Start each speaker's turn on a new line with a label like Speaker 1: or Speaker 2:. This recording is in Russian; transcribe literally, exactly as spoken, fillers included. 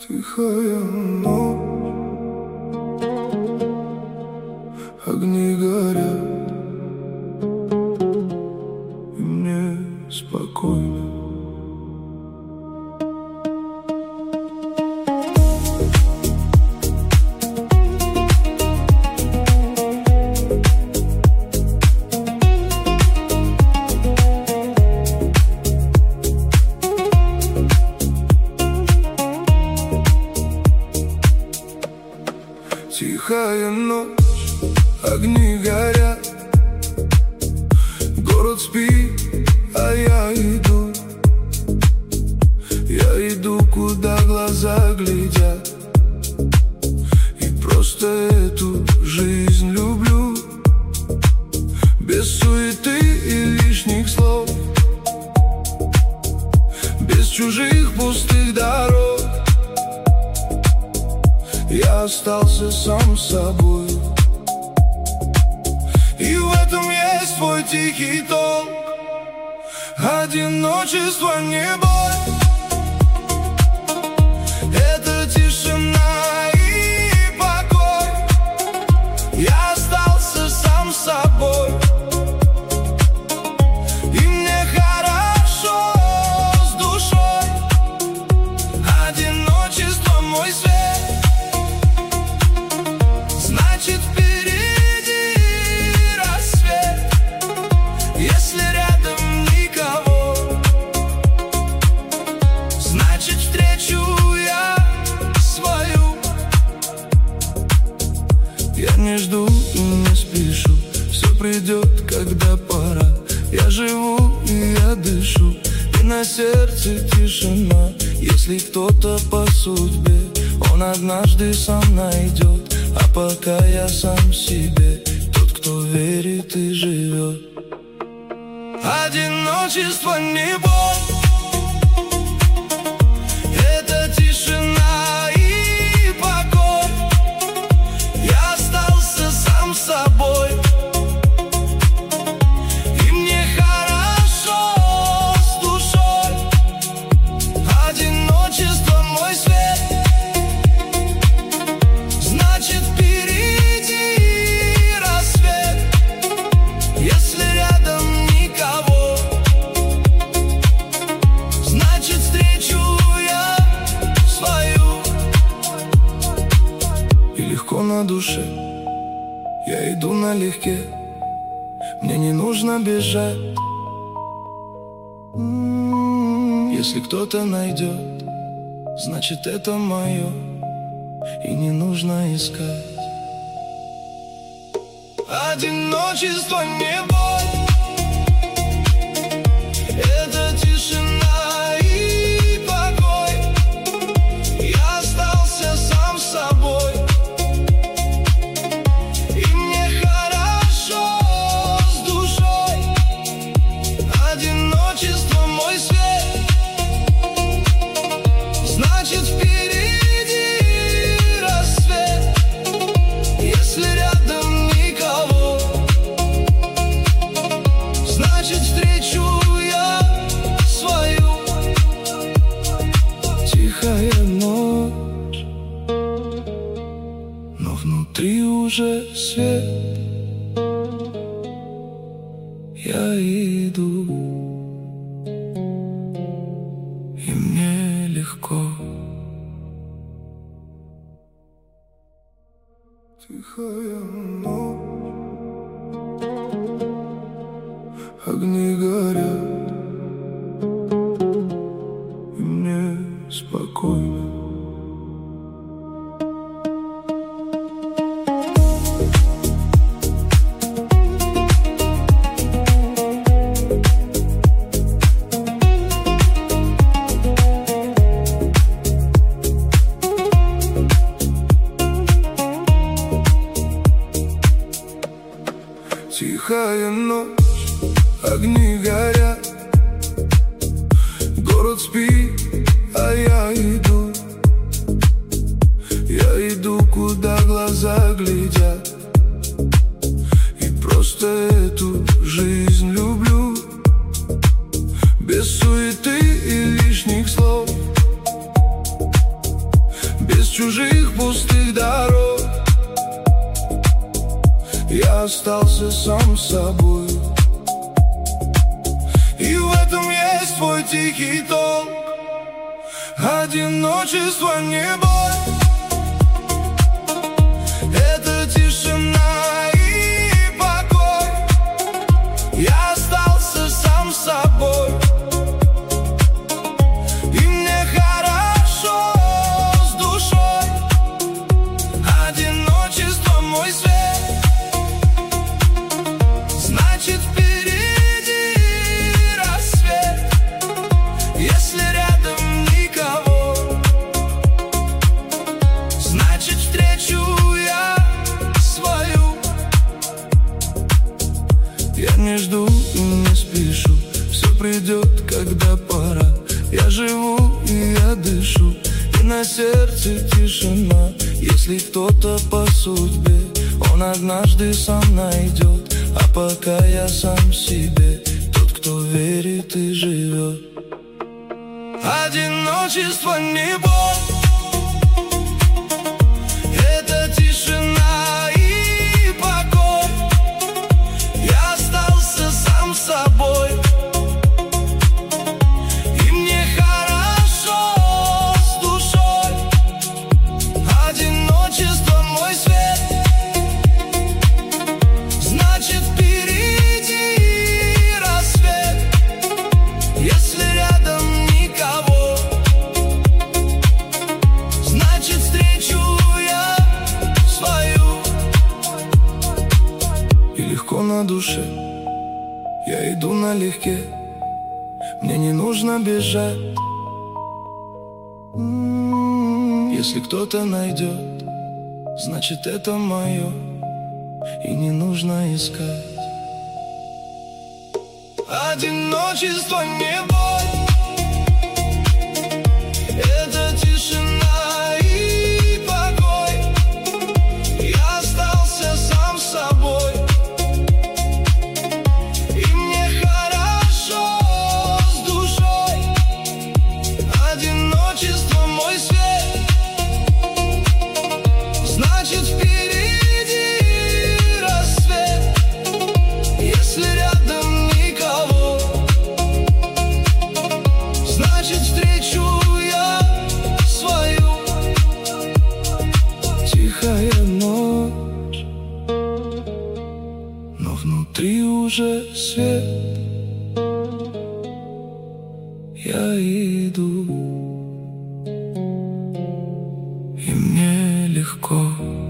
Speaker 1: Тихая ночь, огни горят, и мне спокойно. Тихая ночь, огни горят, город спит, а я иду. Я иду, куда глаза глядят, и просто эту жизнь люблю. Без суеты и лишних слов, без чужих пустых дорог. Я остался сам собой, и в этом есть твой тихий толк. Одиночество не боль, это тишина и покой. Я остался сам собой, и мне хорошо с душой. Одиночество мой свет, значит впереди рассвет. Если рядом никого, значит встречу я свою. Я не жду и не спешу, все придет, когда пора. Я живу и я дышу, и на сердце тишина. Если кто-то по судьбе, он однажды сам найдет. А пока я сам себе, тот, кто верит и живет. Одиночество не боль, это тишина и покой. Я остался сам собой, и мне хорошо с душой. Одиночество мой свет, значит впереди рассвет. Если рядом никого, значит встречу я свою. И легко на душе, я иду налегке, мне не нужно бежать. М-м-м, если кто-то найдет, значит это мое, и не нужно искать. Одиночество не боль, это тишина и покой. Я остался сам собой, и мне хорошо с душой. Одиночество мой свет, значит впереди рассвет. Если рядом никого, значит встречу я свою. Тихая ночь, но внутри уже свет. Я иду, и мне легко. Тихая ночь, огни горят, и мне спокойно. Тихая ночь, огни горят, город спит, а я иду. чужих пустых дорог. Я остался сам собой, и в этом есть твой тихий толк. Одиночество не боль, это тишина и покой. Я остался сам собой, и мне хорошо с душой. Одиночество мой свет, значит впереди рассвет. Если рядом никого, значит встречу я свою. Я не жду и не спешу, все придет, когда пора. Я живу и я дышу, и на сердце тишина. Если кто-то по судьбе, он однажды сам найдет. А пока я сам себе, тот, кто верит и живет. Одиночество не боль, это тишина и покой. Я остался сам собой, и мне хорошо с душой. Одиночество мой свет, значит впереди рассвет. Если рядом никого, значит встречу я свою. И легко на душе, я иду налегке, мне не нужно бежать. М-м-м, если кто-то найдет, значит это мое, и не нужно искать. Одиночество не боль, это тишина и покой. Я остался сам собой, и мне хорошо с душой. Одиночество мой свет, значит впереди рассвет. Если рядом никого, значит встречу я свою. Тихая ночь, но внутри уже свет. Я иду, и мне легко.